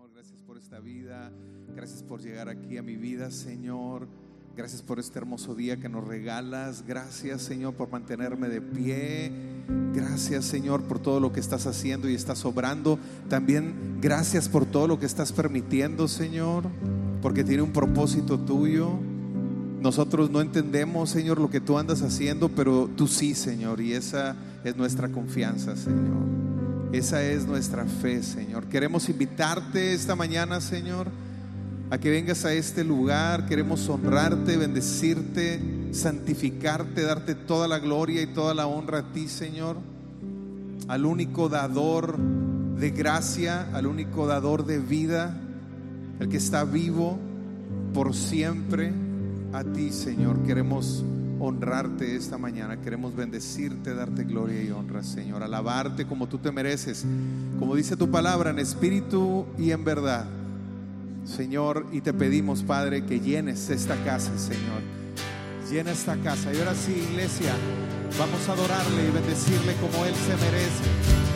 Señor. Gracias por esta vida. Gracias por llegar aquí a mi vida, Señor. Gracias por este hermoso día que nos regalas. Gracias, Señor, por mantenerme de pie. Gracias, Señor, por todo lo que estás haciendo y estás obrando. También gracias por todo lo que estás permitiendo, Señor, porque tiene un propósito tuyo. Nosotros no entendemos, Señor, lo que tú andas haciendo, pero tú sí, Señor, y esa es nuestra confianza, Señor. Esa es nuestra fe, Señor. Queremos invitarte esta mañana, Señor, a que vengas a este lugar. Queremos honrarte, bendecirte, santificarte, darte toda la gloria y toda la honra a ti, Señor, al único dador de gracia, al único dador de vida, el que está vivo por siempre. A ti, Señor, queremos honrarte esta mañana, queremos bendecirte, darte gloria y honra, Señor, alabarte como tú te mereces, como dice tu palabra, en espíritu y en verdad, Señor. Y te pedimos, Padre, que llenes esta casa, Señor. Llena esta casa. Y ahora sí, iglesia, vamos a adorarle y bendecirle como Él se merece,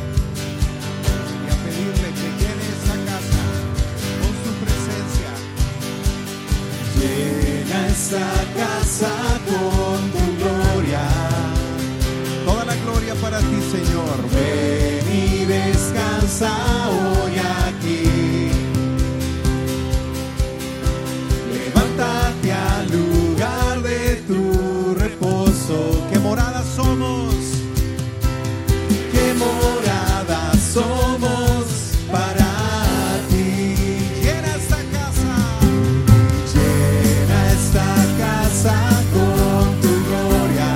y a pedirle que llene esta casa con su presencia. Llena esta casa con tu gloria. Toda la gloria para ti, Señor. Ven y descansa hoy aquí. Levántate al lugar de tu reposo. ¿Qué morada somos? ¿Qué morada somos para ti? Llena esta casa. Llena esta casa con tu gloria.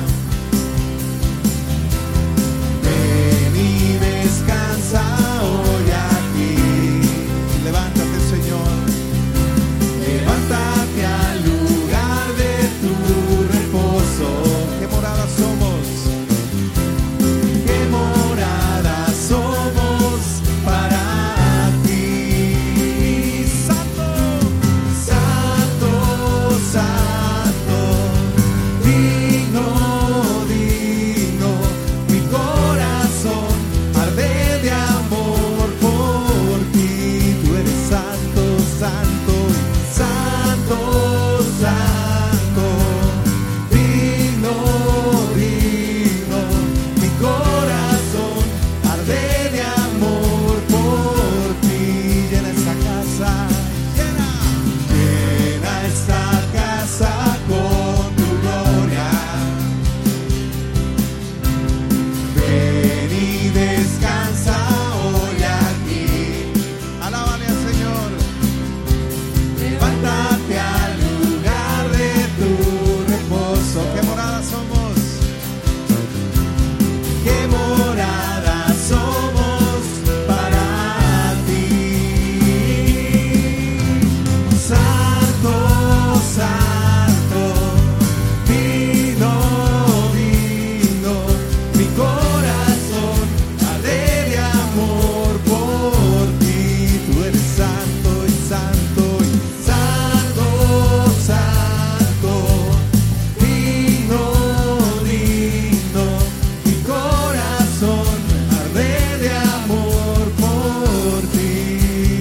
Ven y descansa hoy aquí. Levántate, Señor. Levántate al lugar de tu reposo. ¿Qué morada somos? ¿Qué morada somos para ti? Santo, Santo, santo, digno, digno, mi corazón arde de amor por ti. Tú eres santo, santo, santo, santo, digno, digno, mi corazón arde de amor por ti. Llena esta casa, llena esta casa con tu gloria. Ven y descansa hoy aquí. alábale al Señor. Levántate al lugar de tu reposo. ¿Qué morada somos? ¿Qué morada somos para ti? Santo, santo, digno, digno, mi corazón arde de amor por ti. Tú eres santo y santo y santo, santo, digno, digno, mi corazón arde de amor por ti.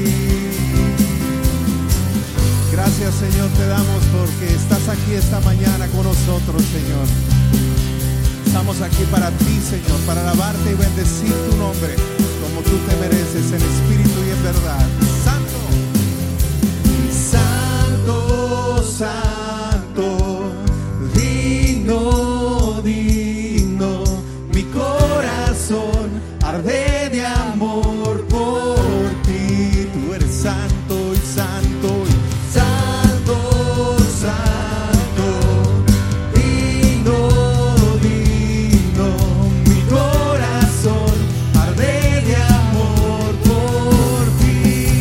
Gracias, Señor, te damos porque estás aquí esta mañana con nosotros, Señor. Estamos aquí para ti, Señor, para alabarte y bendecir tu nombre como tú te mereces, en espíritu y en verdad. Santo, Santo, santo, digno, digno, mi corazón arde de amor por ti. Tú eres santo y santo y santo, santo, digno, digno, mi corazón arde de amor por ti.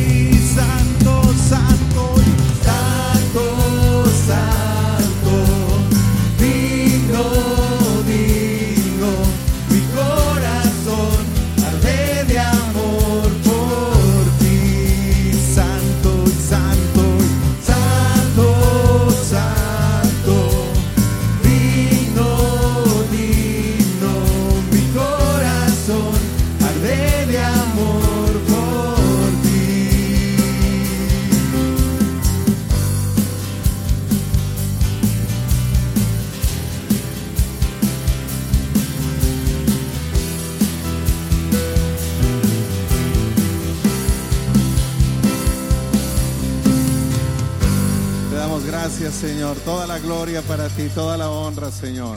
Gracias, Señor. Toda la gloria para ti, toda la honra, Señor.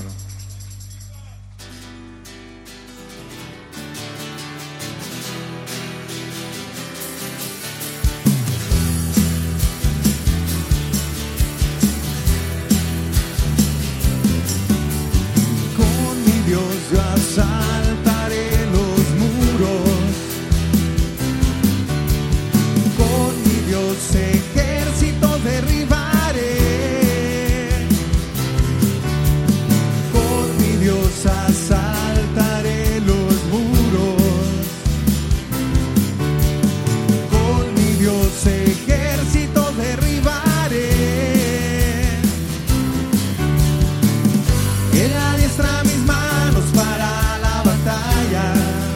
Con mi Dios yo asaltaré los muros. Con mi Dios ejército derribaré. Con mi Dios asaltaré los muros. Con mi Dios ejército derribaré. Él adiestra mis manos para la batalla.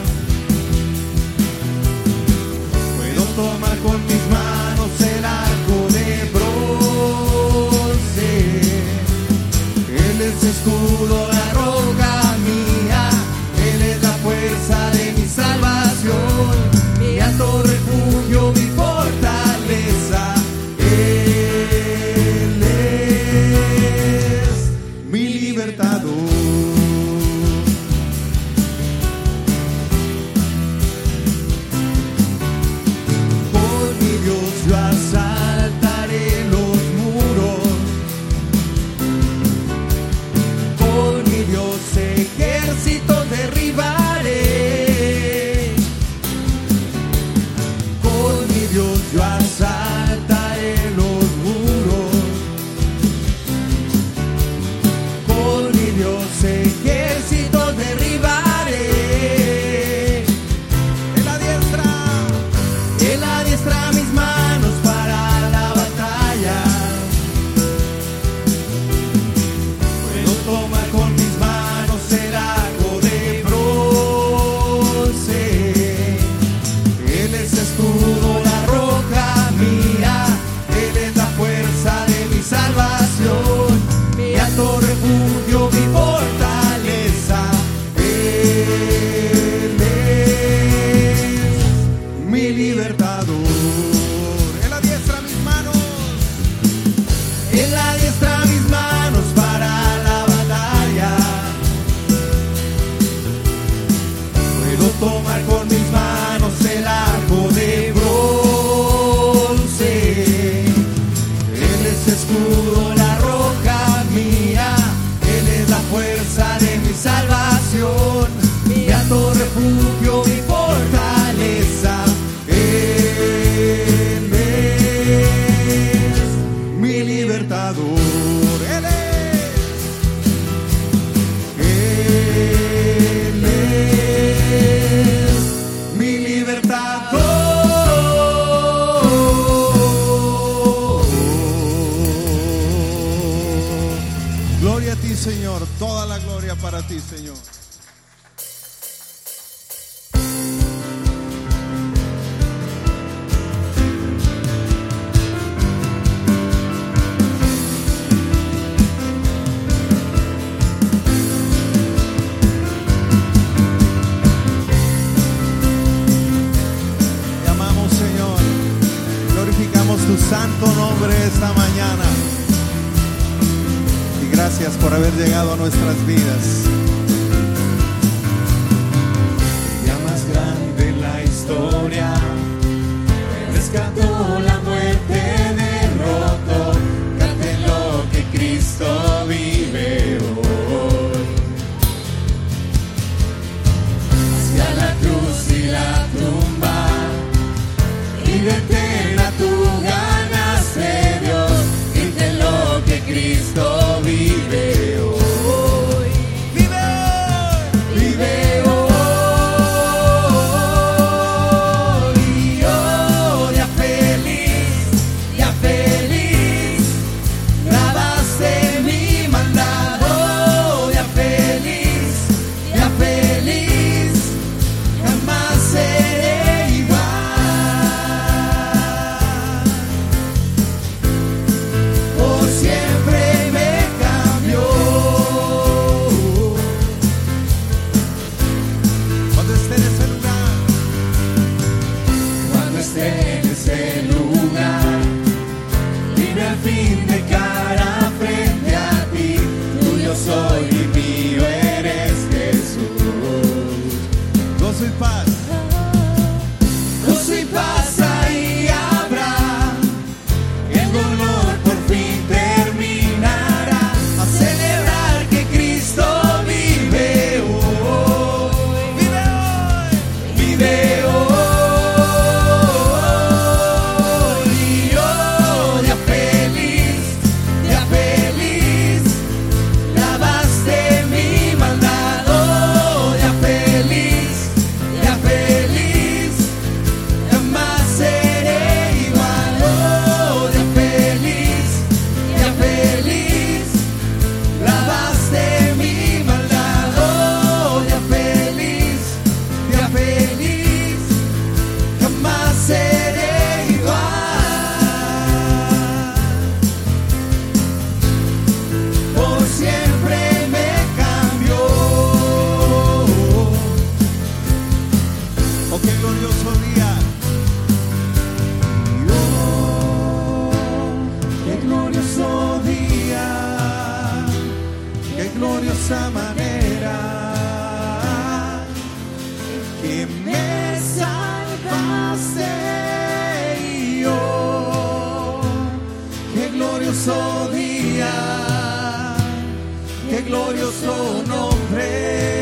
Puedo tomar con mis manos el arco de bronce. Él es escudo, la roca mía. Él es la fuerza de mi salvación, mi alto refugio, mi fortaleza. Él es mi libertador. Por mi Dios yo asaltaré los muros. Por mi Dios ejército derribaré. Con mi Dios yo asaltaré los muros. Con mi Dios ejército derribaré. Él adiestra mis manos para la batalla. Puedo tomar con mis manos el arco de bronce. Él es escudo, la roca mía. Él es la fuerza de mi salvación, mi alto refugio, mi fortaleza. Él es mi libertador. Él adiestra mis manos. Él adiestra mis manos para la batalla. Puedo tomar con mis manos el arco de bronce. Él es escudo, la roca mía. Él es la fuerza de mi salvación, mi alto refugio, mi fortaleza. Él es mi libertador. Él es mi libertador. Gloria a ti, Señor. Toda la gloria para ti, Señor. Te amamos, Señor. Glorificamos tu santo nombre esta mañana. Y gracias por haber llegado a nuestras vidas. Ya más grande la historia, rescató la muerte, derrotó. Canten lo que Cristo vive hoy. Hacia la cruz y la tumba, vida eterna tú ganaste, Dios. Canten lo que Cristo vive hoy. Vive hoy. Vive hoy. Y oh, ya feliz, grabaste mi mandado. Ya feliz, jamás seré igual. Por siempre me cambió. Cuando esté en ese lugar, Cuando esté en ese lugar, libre al fin de cada glorioso nombre.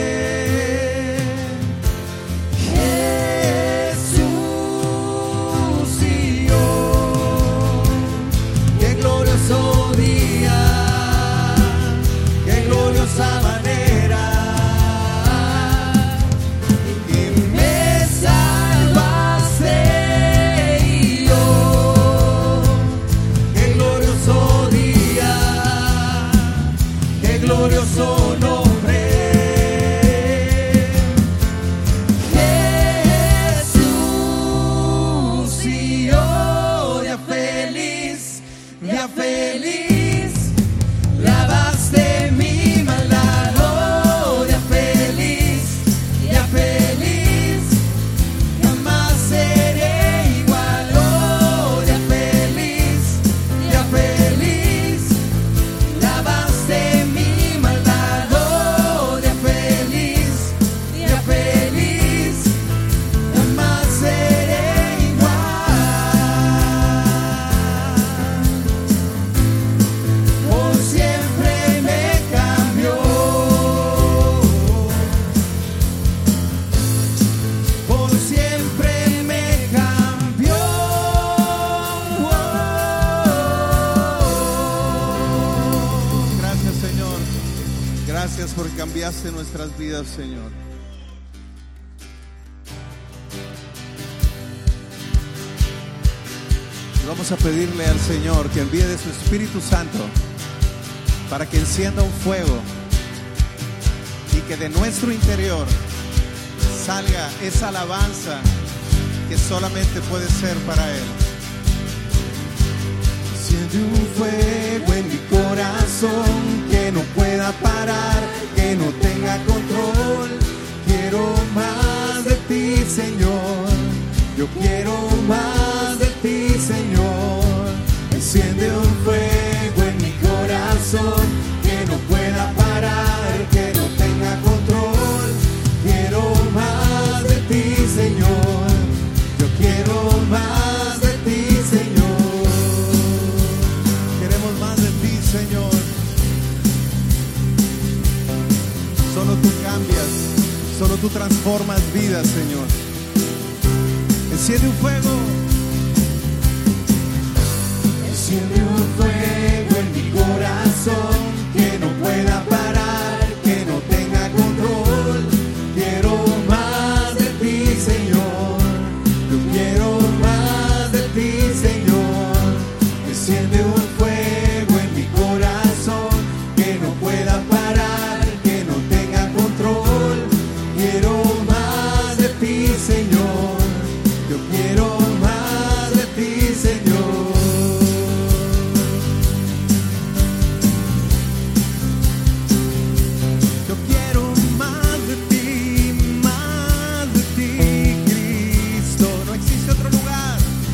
Glorioso nombre, Jesús, y yo día feliz, lavaste mi maldad, oh, día feliz, jamás seré igual, oh, día feliz, lavaste mi Gracias porque cambiaste nuestras vidas, Señor. Y vamos a pedirle al Señor que envíe de su Espíritu Santo para que encienda un fuego y que de nuestro interior salga esa alabanza que solamente puede ser para Él. Enciende un fuego en mi corazón que no pueda parar, que no tenga control. Quiero más de ti, Señor. Yo quiero más de ti, Señor. Enciende un fuego en mi corazón que no pueda parar, que no tenga control. Quiero más de ti, Señor. Yo quiero más de ti, Señor. Señor, solo tú cambias, solo tú transformas vidas, Señor. Enciende un fuego. Enciende un fuego en mi corazón que no pueda parar, que no tenga control. Quiero más de ti, Señor. Yo quiero más de ti, Señor. Enciende un fuego en mi corazón que no pueda parar, que no tenga control. Quiero más de ti, Señor. Yo quiero más de ti, Señor. Yo quiero más de ti, Cristo. No existe otro lugar.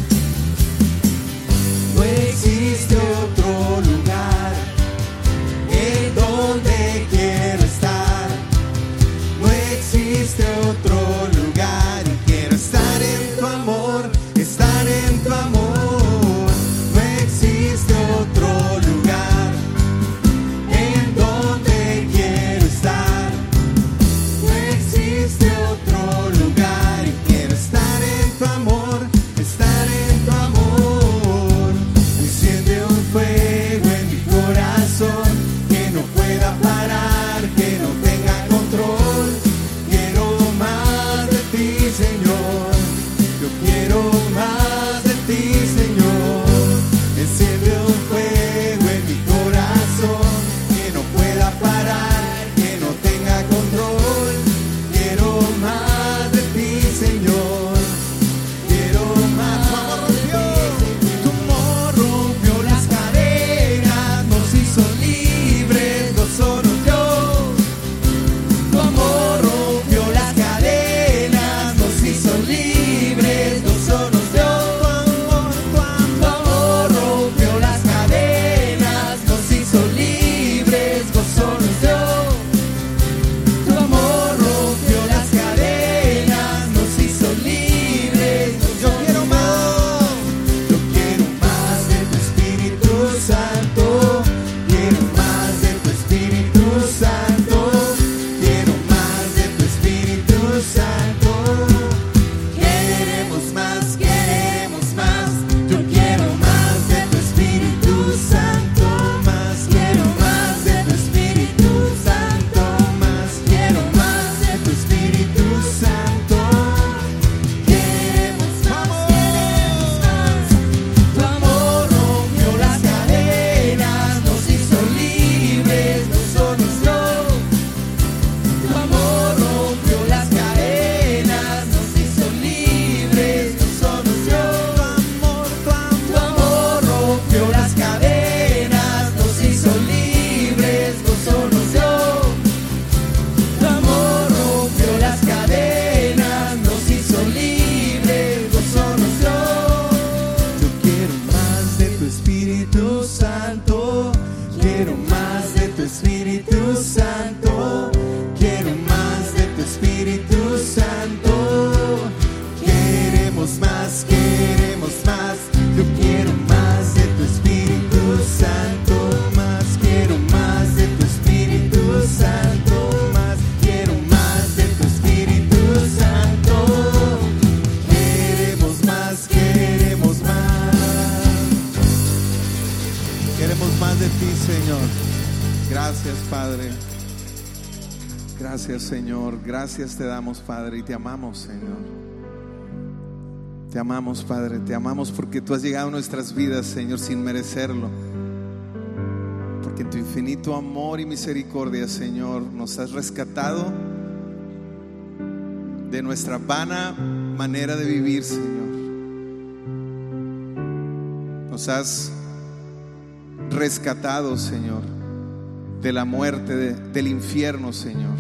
No existe otro lugar en donde quiero estar. No existe otro lugar y quiero estar en tu amor, estar en tu amor. No existe otro lugar en donde quiero estar. No existe otro lugar y quiero estar en tu amor, estar en tu amor. Enciende un fuego Señor. Gracias, Padre. Gracias, Señor. Gracias te damos, Padre, y te amamos, Señor. Te amamos, Padre. Te amamos porque tú has llegado a nuestras vidas, Señor, sin merecerlo. Porque en tu infinito amor y misericordia, Señor, nos has rescatado de nuestra vana manera de vivir, Señor. Nos has rescatado, Señor, de la muerte, del infierno, Señor,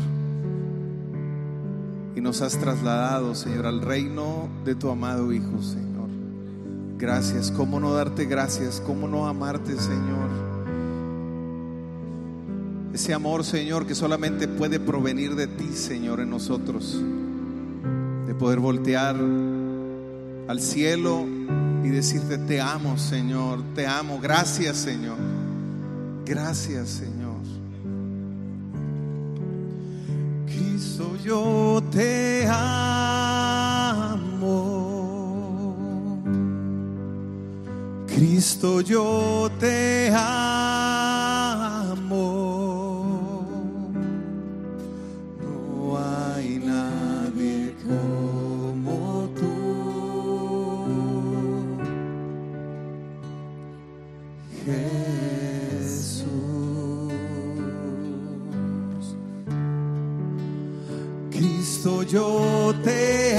y nos has trasladado, Señor, al reino de tu amado Hijo, Señor. Gracias. ¿Cómo no darte gracias? ¿Cómo no amarte, Señor? Ese amor, Señor, que solamente puede provenir de ti, Señor, en nosotros, de poder voltear al cielo y decirte: te amo, Señor, te amo. Gracias, Señor. Gracias, Señor. Cristo, yo te amo. Cristo, yo te amo. No hay nadie como tú. Jesús, Cristo, yo te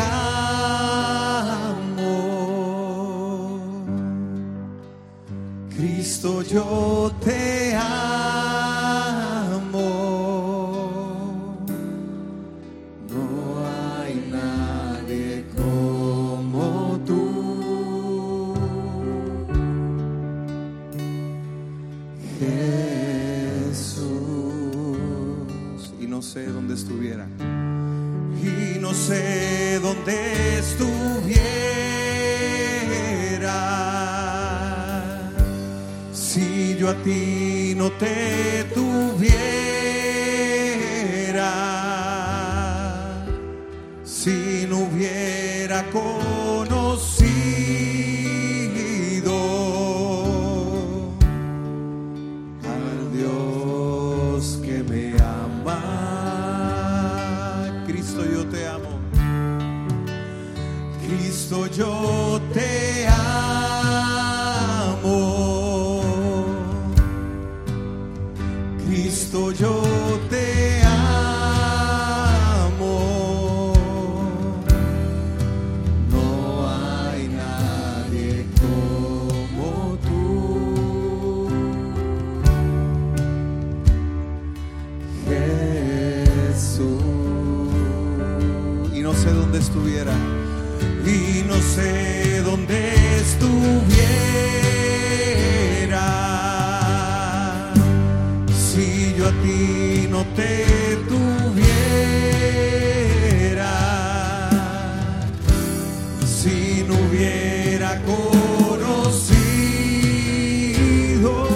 amo. Cristo, yo te amo. No hay nadie como tú. Jesús. Y no sé dónde estuviera, y no sé dónde estuviera si yo a ti no te tuviera, si no hubiera conocido al Dios que me ama. Cristo, yo te amo. Cristo, yo te amo. Cristo, yo te amo. No hay nadie como tú. Jesús. Y no sé dónde estuviera, y no sé dónde estuviera si yo a ti no te tuviera, si no hubiera conocido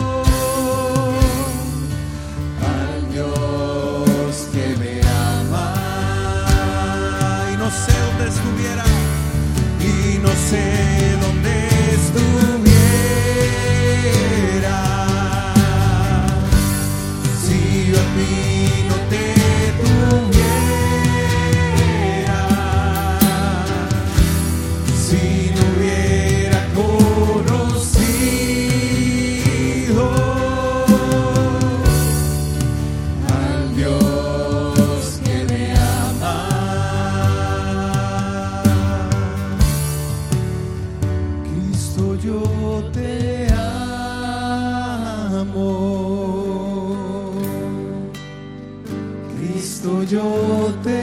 al Dios que me ama. Y no sé dónde estuviera, y no sé dónde estuviera si yo a ti no te tuviera, si no hubiera conocido al Dios que me ama. Cristo, yo te amo. Cristo, yo te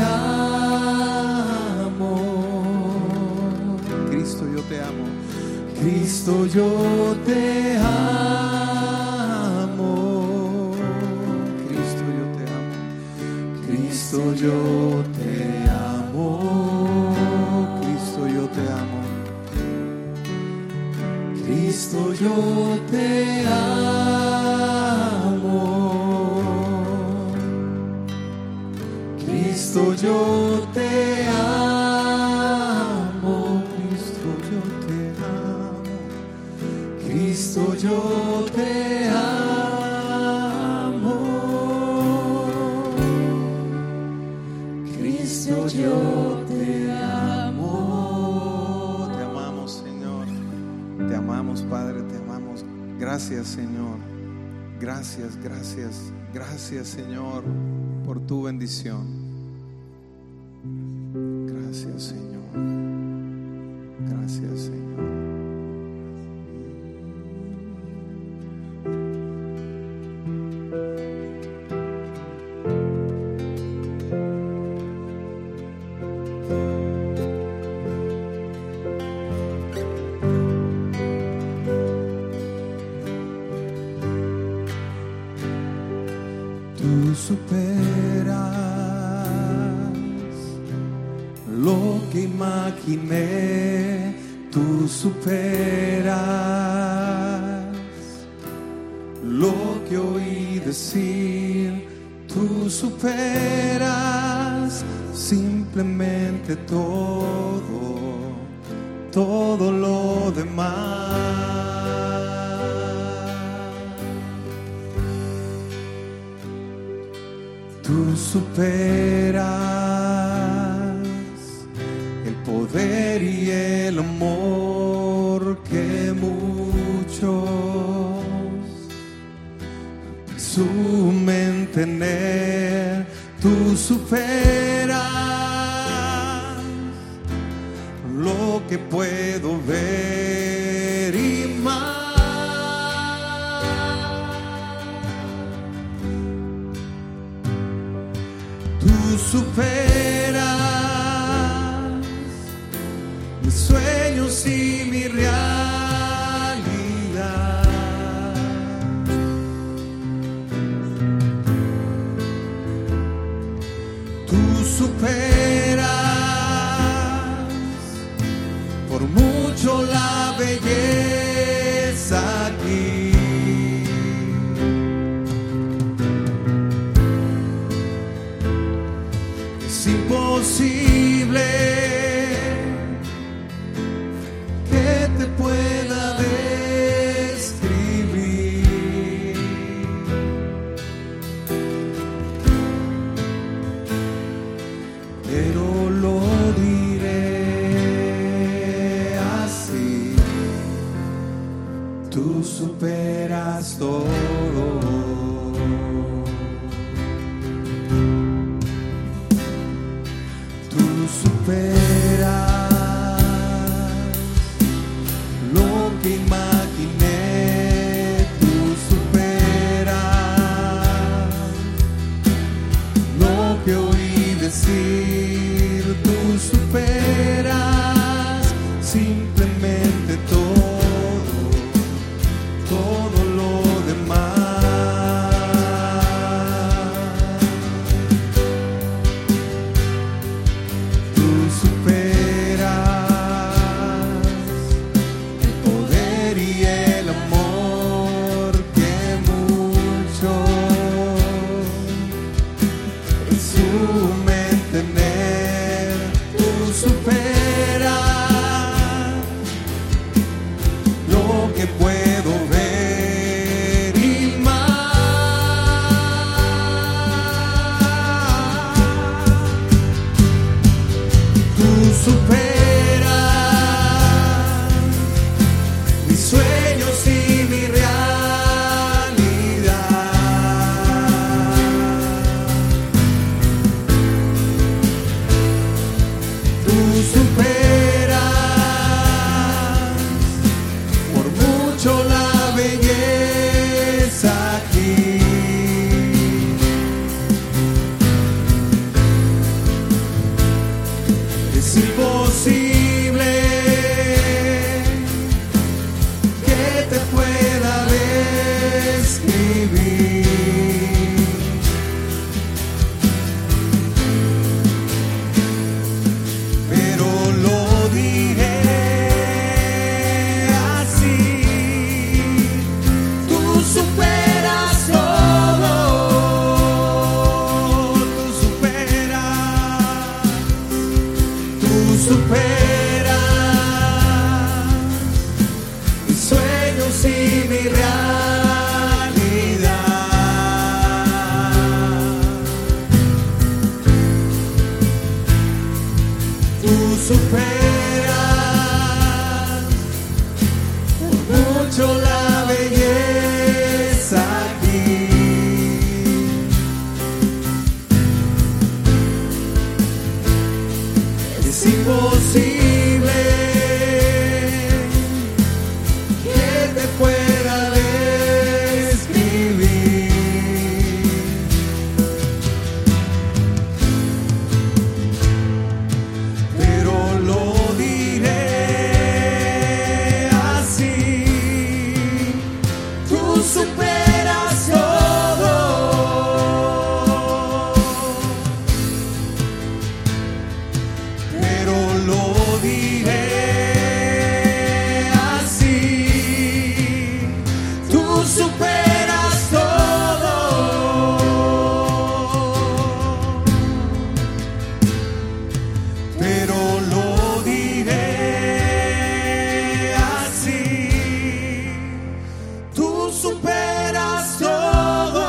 amo. Cristo, yo te amo. Cristo, yo te amo. Cristo, yo te amo. Cristo, yo te amo. Cristo, yo te amo. Cristo, yo te amo. Cristo, yo te amo. Cristo, yo te amo. Cristo, yo te amo. amamos, Padre, te amamos. Gracias, Señor. Gracias, gracias, gracias, Señor, por tu bendición. Gracias, Señor. Gracias, Señor. Tú superas lo que imaginé, tú superas lo que oí decir, tú superas simplemente todo lo demás. Tú superas el poder y el amor que muchos presumen tener. Tú superas lo que puedo ver y más. Tú superas mis sueños y mi realidad. Tú superas por mucho la belleza aquí. Es imposible que te pueda describir, pero lo diré así: tú superas todo. Superas lo que imaginé, tú superas lo que oí decir, tú superas simplemente todo lo demás. Pero lo diré así: hecho la belleza aquí. Es imposible que te pueda describir, pero lo diré así: tú superas todo. Pero lo diré así: tú superas todo. Pero lo diré así: tú superas todo.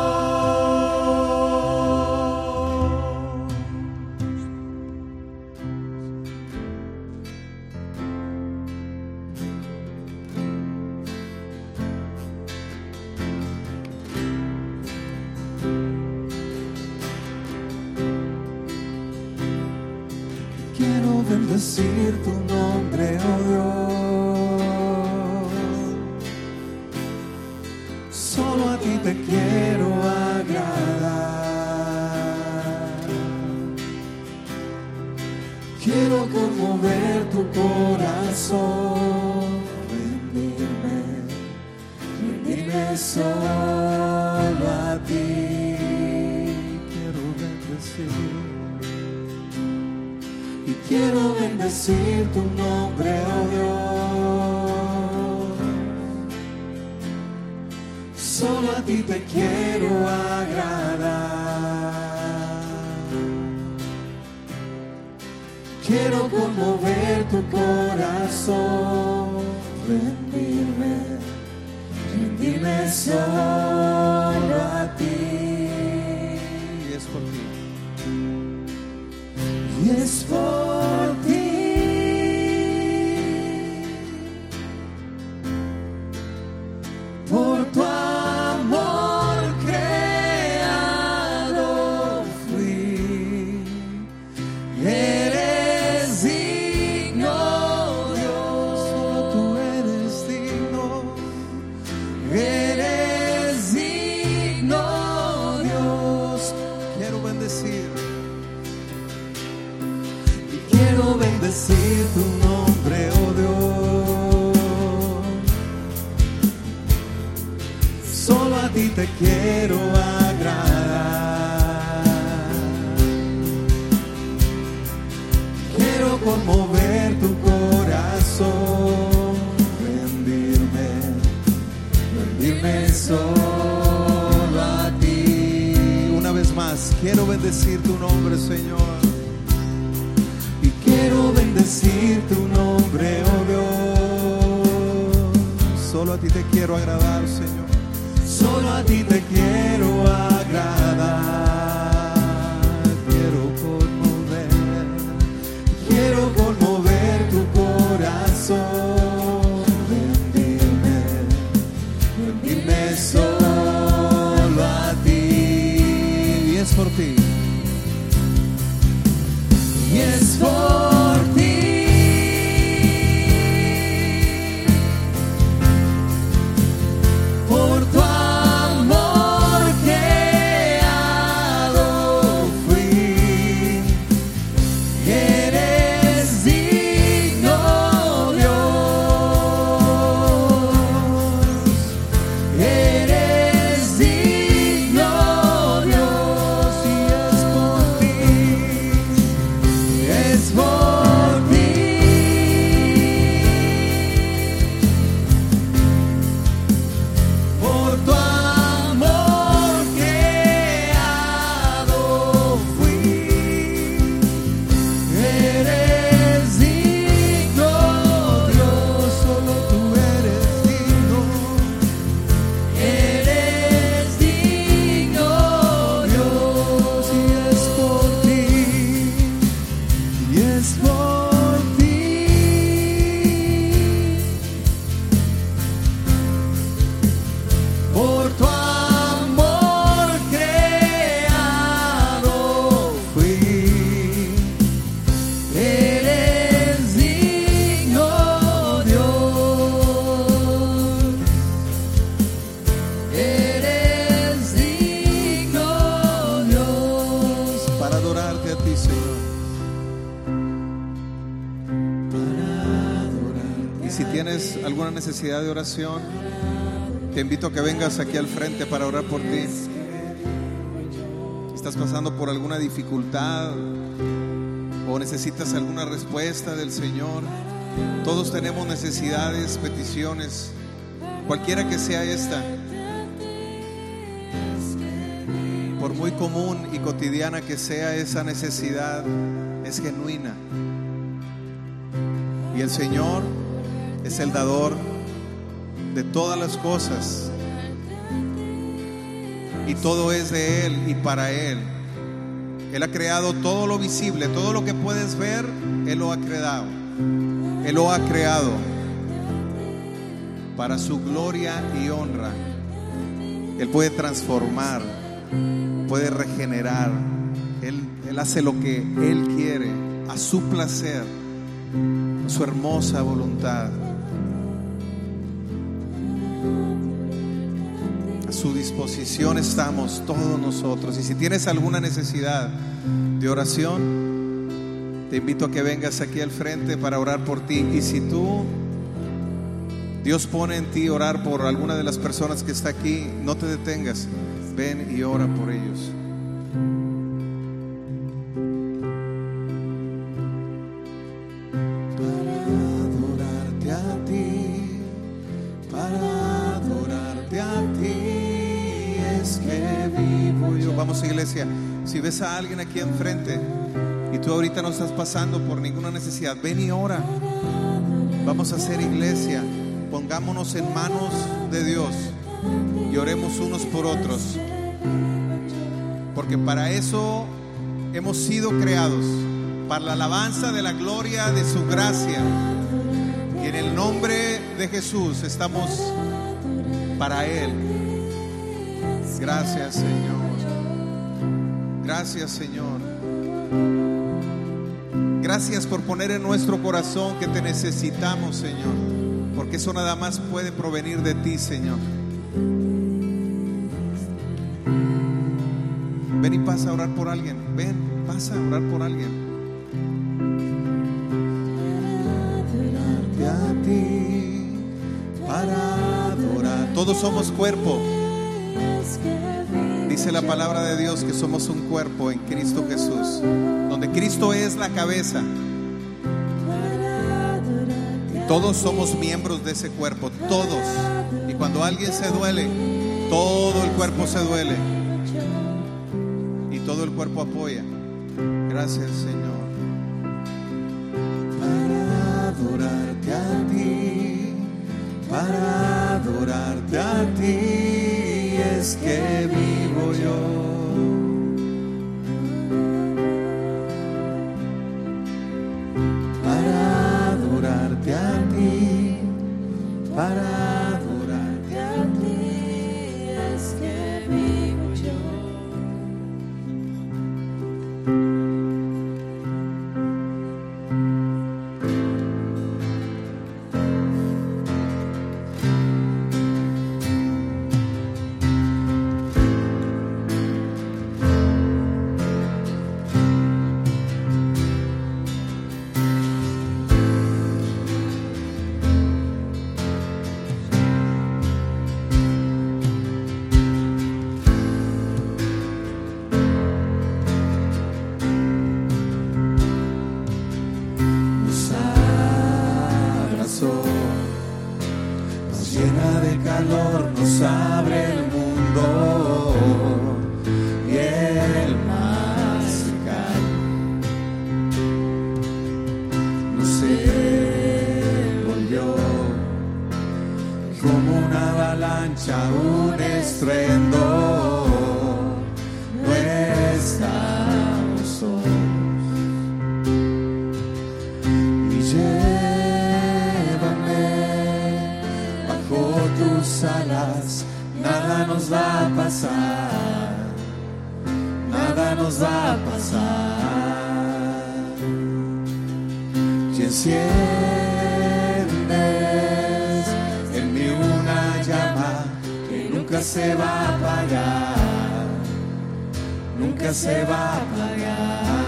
Quiero bendecir tu nombre, oh Dios. Solo a ti te quiero agradar. Quiero conmover tu corazón, rendirme solo a ti. Quiero bendecir. Y quiero bendecir tu nombre, oh Dios. Solo a ti te quiero agradar. Quiero conmover tu corazón, rendirme solo a ti. Y es por ti. Y es por ti. Por tu amor creado fui. Eres digno, Dios. Solo tú eres digno. Eres digno, Dios. Quiero bendecir. Quiero bendecir tu nombre, oh Dios. Solo a ti te quiero agradar. Quiero conmover tu corazón, rendirme solo a ti. Una vez más, quiero bendecir tu nombre, Señor. Quiero bendecir tu nombre, oh Dios. Solo a ti te quiero agradar, Señor. Solo a ti te quiero agradar. Quiero conmover tu corazón, rendirme solo a ti. Y es por ti. Y es por ti. Por tu amor creado fui. Eres digno, Dios. Eres digno, Dios. tienes alguna necesidad de oración, te invito a que vengas aquí al frente para orar por ti. ¿Estás pasando por alguna dificultad o necesitas alguna respuesta del Señor? Todos tenemos necesidades, peticiones, cualquiera que sea esta. Por muy común y cotidiana que sea esa necesidad, es genuina. Y el Señor es el dador de todas las cosas. Y todo es de Él y para Él. Él ha creado todo lo visible, todo lo que puedes ver, Él lo ha creado. Él lo ha creado para su gloria y honra. Él puede transformar, puede regenerar. Él hace lo que Él quiere, a su placer, a su hermosa voluntad. A su disposición estamos todos nosotros. Y si tienes alguna necesidad de oración, te invito a que vengas aquí al frente para orar por ti. Y si Dios pone en ti orar por alguna de las personas que está aquí, no te detengas. Ven y ora por ellos. Vamos, iglesia, si ves a alguien aquí enfrente y tú ahorita no estás pasando por ninguna necesidad, ven y ora. Vamos a hacer iglesia. Pongámonos en manos de Dios y oremos unos por otros, porque para eso hemos sido creados, para la alabanza de la gloria de su gracia. Y en el nombre de Jesús estamos para Él. Gracias, Señor. Gracias, Señor. Gracias por poner en nuestro corazón que te necesitamos, Señor, porque eso nada más puede provenir de ti, Señor. Ven y pasa a orar por alguien. Ven, pasa a orar por alguien. A ti, para adorar. Todos somos cuerpo. Dice la palabra de Dios que somos un cuerpo en Cristo Jesús, donde Cristo es la cabeza. Todos somos miembros de ese cuerpo, todos. Y cuando alguien se duele, todo el cuerpo se duele. Y todo el cuerpo apoya. Gracias, Señor. Para adorarte a ti, para adorarte a ti, es que vivo yo. Para adorarte a ti es que vivo yo. Nos abre el mundo y el más cercano nos envolvió como una avalancha, un estruendo. No estamos solos y tus alas, nada nos va a pasar, nada nos va a pasar. Y enciendes en mí una llama que nunca se va a apagar, nunca se va a apagar.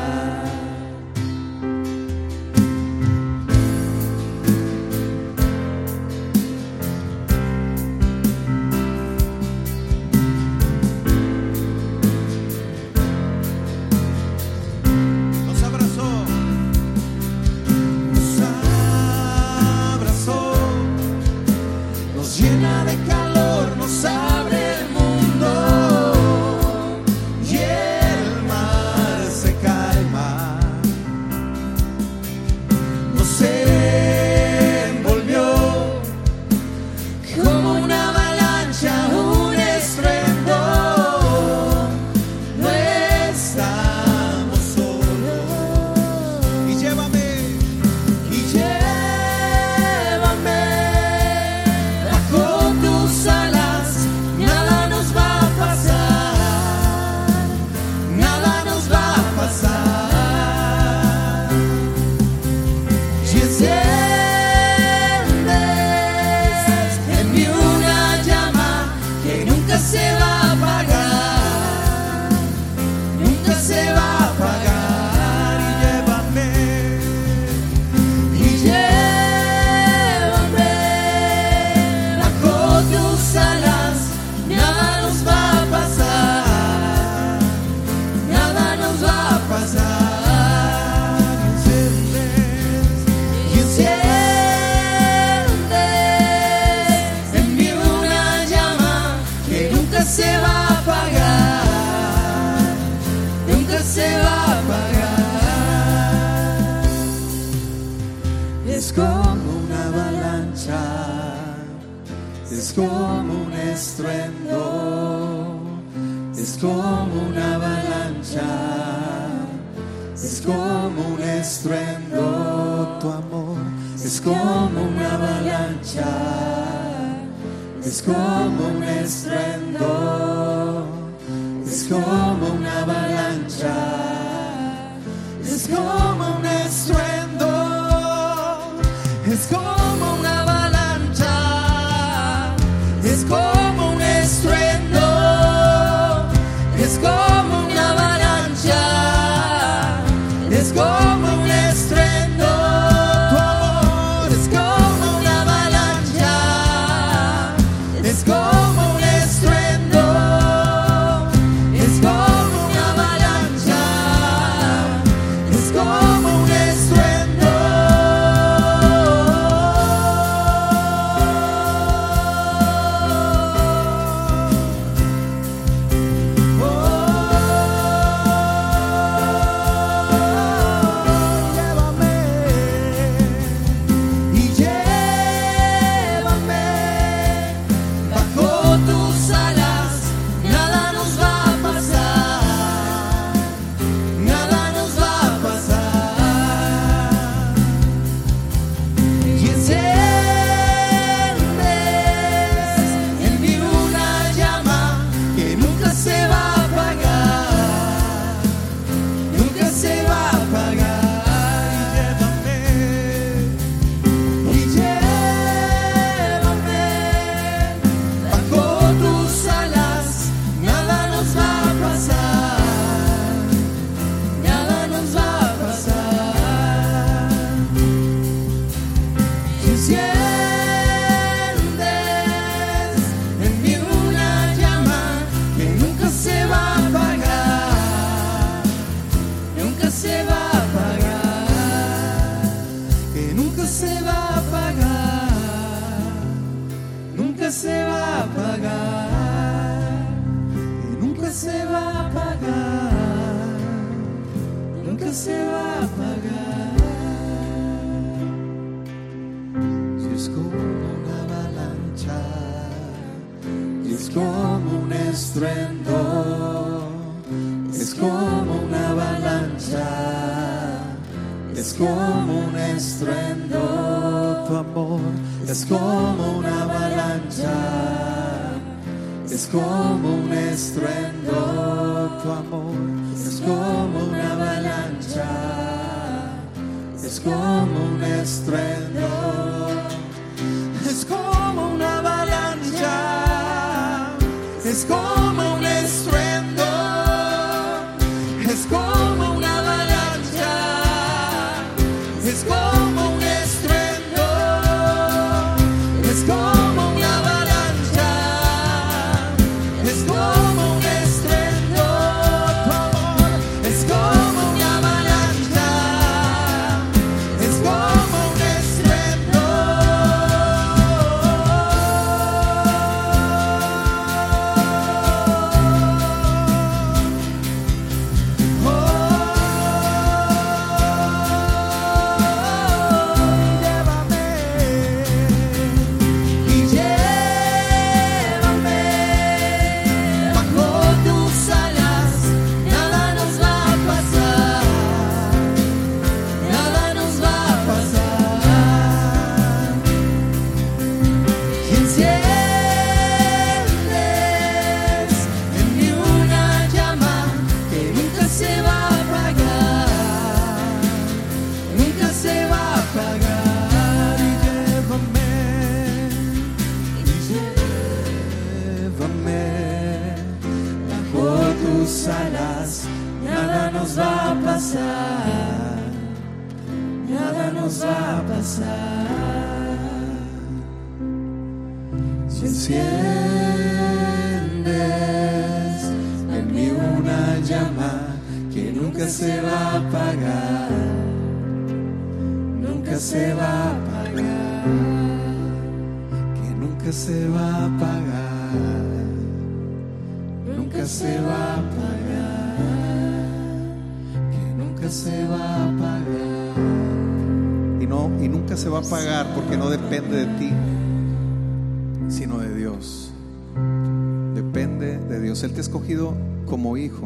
es como un estruendo, es como una avalancha, es como un estruendo, tu amor es como una avalancha, es como un estruendo, es como una avalancha, es como un estruendo, es como una avalancha, es como un estruendo, es como una avalancha, es como un estruendo, tu amor es como una avalancha, es como un estruendo, es como una avalancha, es como un estruendo. Es como un estruendo, tu amor es como una avalancha, es como un estruendo, tu amor es como una avalancha, es como un estruendo, es como una avalancha, es como un estruendo, es como una avalancha, es como un estruendo, es como una avalancha, es como un estruendo, tu amor es como una avalancha, es como un estruendo. Alas, nada nos va a pasar, nada nos va a pasar. Si enciendes en mí una llama que nunca se va a apagar, nunca se va a apagar, que nunca se va a apagar, nunca se va a apagar, que nunca se va a apagar. y nunca se va a pagar, porque no depende de ti, sino de Dios. Depende de Dios. Él te ha escogido como hijo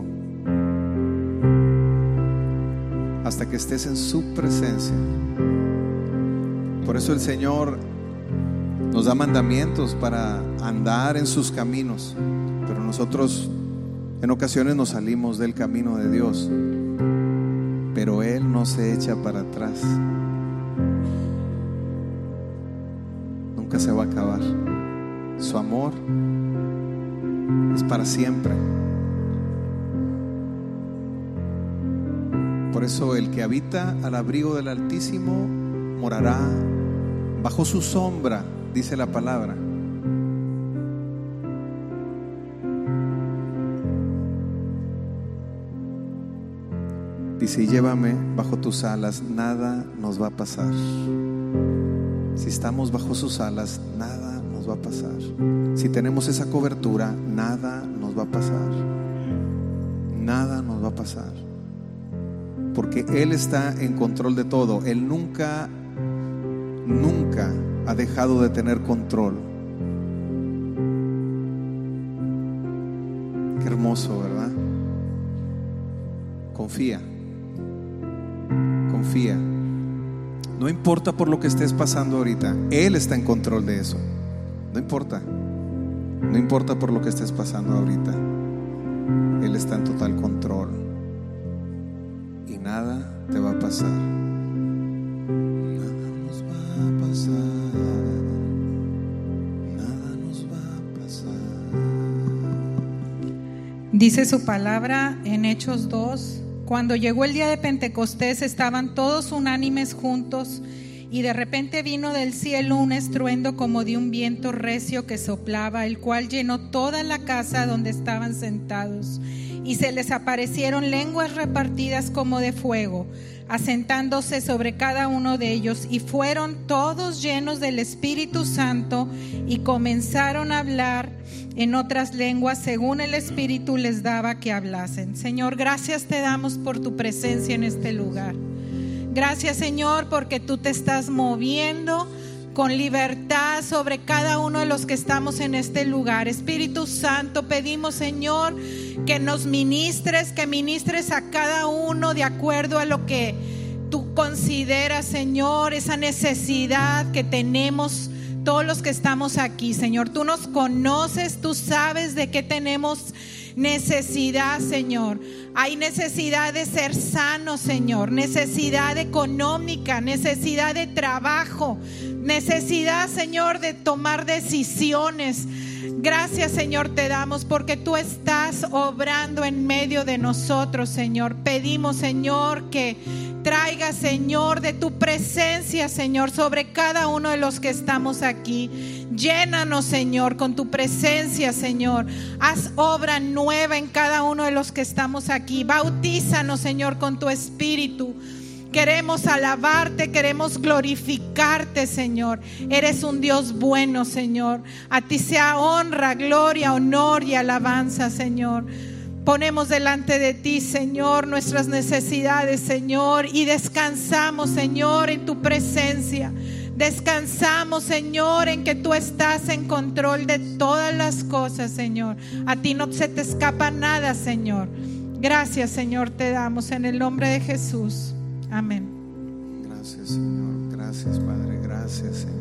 hasta que estés en su presencia. Por eso el Señor nos da mandamientos para andar en sus caminos, pero nosotros en ocasiones nos salimos del camino de Dios, pero Él no se echa para atrás. Nunca se va a acabar. Su amor es para siempre. Por eso el que habita al abrigo del Altísimo morará bajo su sombra, dice la palabra. Dice: y llévame bajo tus alas, nada nos va a pasar. Si estamos bajo sus alas, nada nos va a pasar. Si tenemos esa cobertura, nada nos va a pasar. Nada nos va a pasar, porque Él está en control de todo. Él nunca ha dejado de tener control. Qué hermoso, ¿verdad? Confía. No importa por lo que estés pasando ahorita, Él está en control de eso. No importa por lo que estés pasando ahorita, Él está en total control. Y nada te va a pasar. Nada nos va a pasar. Nada nos va a pasar. Dice su palabra en Hechos 2: cuando llegó el día de Pentecostés, estaban todos unánimes juntos, y de repente vino del cielo un estruendo como de un viento recio que soplaba, el cual llenó toda la casa donde estaban sentados. Y se les aparecieron lenguas repartidas como de fuego, asentándose sobre cada uno de ellos, y fueron todos llenos del Espíritu Santo, y comenzaron a hablar en otras lenguas según el Espíritu les daba que hablasen. Señor, gracias te damos por tu presencia en este lugar. Gracias, Señor, porque tú te estás moviendo con libertad sobre cada uno de los que estamos en este lugar. Espíritu Santo, pedimos, Señor, que nos ministres, que ministres a cada uno de acuerdo a lo que tú consideras, Señor, esa necesidad que tenemos todos los que estamos aquí. Señor, tú nos conoces, tú sabes de qué tenemos necesidad, Señor. Hay necesidad de ser sanos, Señor, necesidad económica, necesidad de trabajo, necesidad, Señor, de tomar decisiones. Gracias, Señor, te damos porque tú estás obrando en medio de nosotros, Señor. Pedimos, Señor, que traiga, Señor, de tu presencia, Señor, sobre cada uno de los que estamos aquí. Llénanos, Señor, con tu presencia, Señor. Haz obra nueva en cada uno de los que estamos aquí. Bautízanos, Señor, con tu Espíritu. Queremos alabarte, queremos glorificarte, Señor. Eres un Dios bueno, Señor. A ti sea honra, gloria, honor y alabanza, Señor. Ponemos delante de ti, Señor, nuestras necesidades, Señor, y descansamos, Señor, en tu presencia. Descansamos, Señor, en que tú estás en control de todas las cosas, Señor. A ti no se te escapa nada, Señor. Gracias, Señor, te damos en el nombre de Jesús. Amén. Gracias, Señor. Gracias, Padre. Gracias, Señor.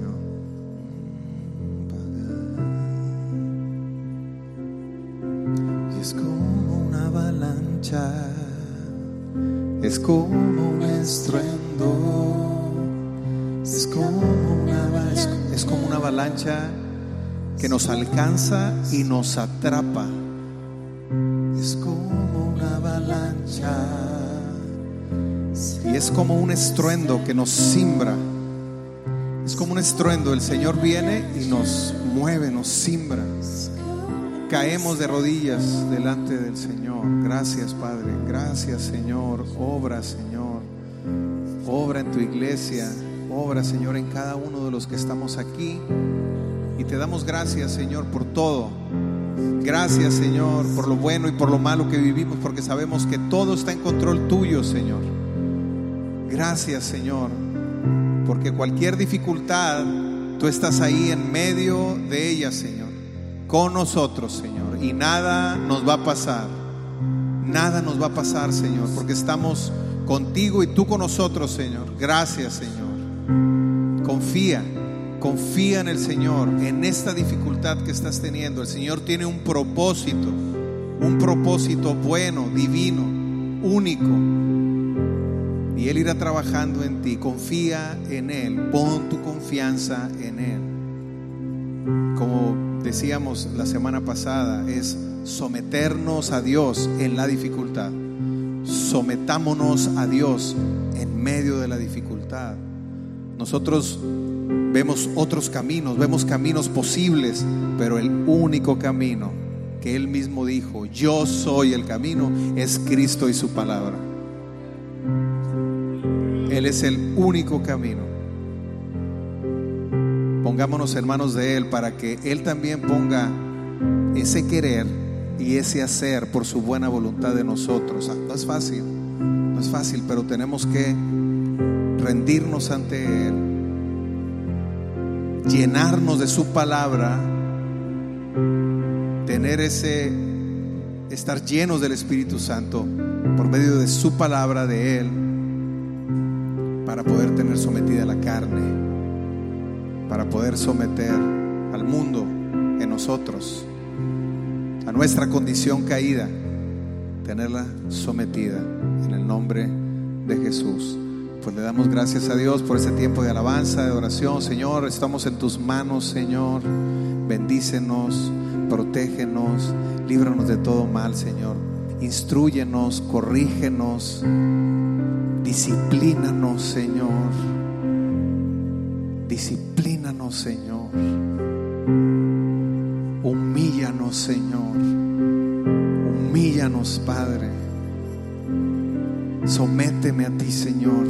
Y es como una avalancha, es como un estruendo, es como una avalancha que nos alcanza y nos atrapa. Es como una avalancha. Y es como un estruendo que nos simbra. Es como un estruendo. El Señor viene y nos mueve, nos simbra. Caemos de rodillas delante del Señor. Gracias, Padre. Gracias, Señor. Obra, Señor. Obra en tu iglesia. Obra, Señor, en cada uno de los que estamos aquí. Y te damos gracias, Señor, por todo. Gracias, Señor, por lo bueno y por lo malo que vivimos, porque sabemos que todo está en control tuyo, Señor. Gracias, Señor. porque cualquier dificultad, tú estás ahí en medio de ella, Señor, con nosotros, Señor, y nada nos va a pasar. Nada nos va a pasar, Señor, porque estamos contigo y tú con nosotros, Señor. Gracias, Señor. Confía en el Señor, en esta dificultad que estás teniendo. El Señor tiene un propósito bueno, divino, único, y Él irá trabajando en ti. Confía en Él, pon tu confianza en Él. Como decíamos la semana pasada, es someternos a Dios en la dificultad. Sometámonos a Dios en medio de la dificultad. Nosotros vemos otros caminos, vemos caminos posibles, pero el único camino que Él mismo dijo, yo soy el camino, es Cristo y su palabra. Él es el único camino. Pongámonos en manos de Él para que Él también ponga ese querer y ese hacer por su buena voluntad de nosotros. No es fácil, pero tenemos que rendirnos ante Él, llenarnos de su palabra, estar llenos del Espíritu Santo por medio de su palabra, de Él, para poder tener sometida la carne, para poder someter al mundo en nosotros, a nuestra condición caída, tenerla sometida en el nombre de Jesús. Pues le damos gracias a Dios por ese tiempo de alabanza, de oración. Señor, estamos en tus manos, Señor. Bendícenos, protégenos, líbranos de todo mal, Señor. Instrúyenos, corrígenos, disciplínanos, Señor. Disciplínanos, Señor. Humíllanos, Señor. Humíllanos, Padre. Sométeme a ti, Señor.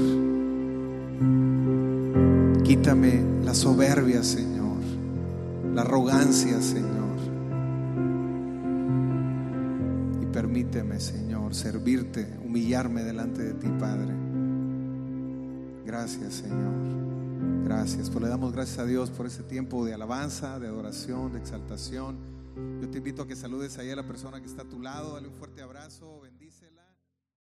Quítame la soberbia, Señor, la arrogancia, Señor, y permíteme, Señor, servirte, humillarme delante de ti, Padre. Gracias, Señor. Gracias. Pues le damos gracias a Dios por este tiempo de alabanza, de adoración, de exaltación. Yo te invito a que saludes ahí a la persona que está a tu lado. Dale un fuerte abrazo, bendícela.